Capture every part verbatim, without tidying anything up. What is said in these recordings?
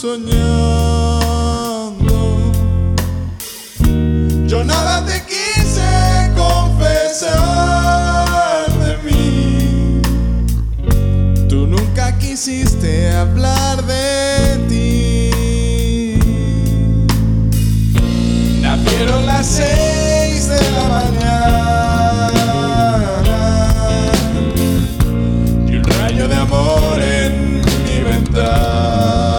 soñando. Yo nada te quise confesar de mí. Tú nunca quisiste hablar de ti. Nacieron las seis de la mañana y un rayo de amor en mi ventana.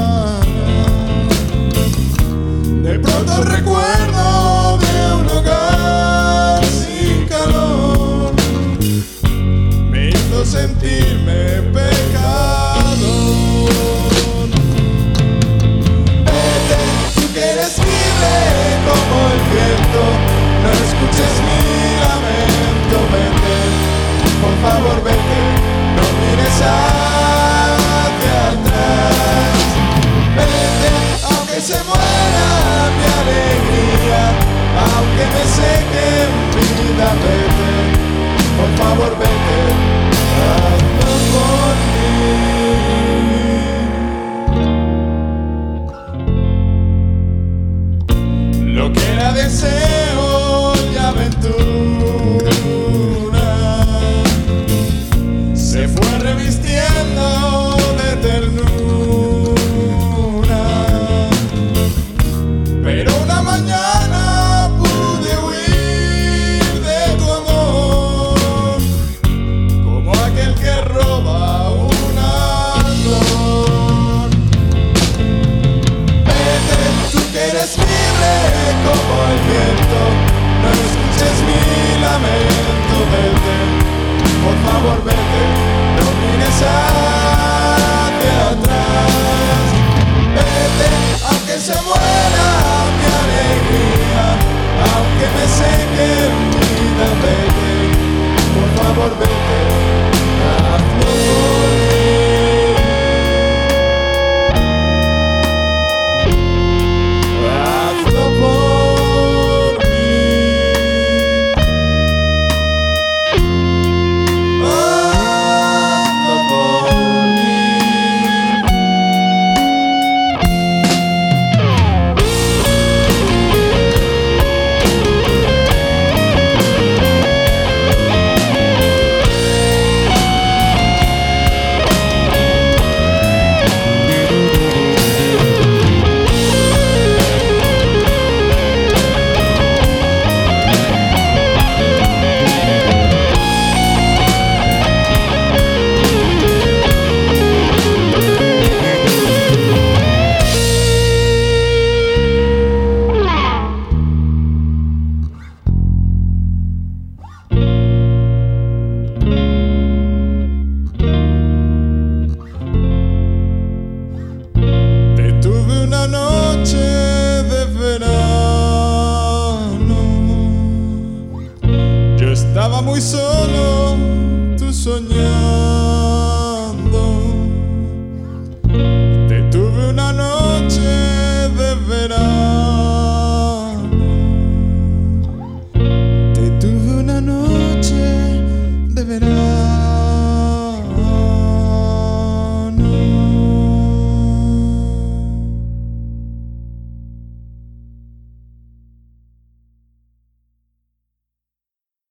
De pronto recuerdo de un hogar sin calor, me hizo sentirme pecador. Vete, tú que eres libre como el viento, no escuches mi lamento. Vete, por favor vete, no mires hacia atrás. Vete, aunque se muera mi alegría, aunque me seque en vida. Vete, por favor vete, hazlo por mí. Lo que era deseo y aventura se fue revistiendo de ternura, pero una mañana pude huir de tu amor, como aquel que roba una flor. Vete, tú que eres libre como el viento, no escuches mi lamento. Vete, por favor vete, no mires hacia atrás. Vete, aunque se muera mi alegría, aunque me seque en vida. Vete, por favor vete, hazlo por mí. Hazlo por mí. Hazlo por mí. Te tuve una noche de verano, yo estaba muy solo, tú soñabas.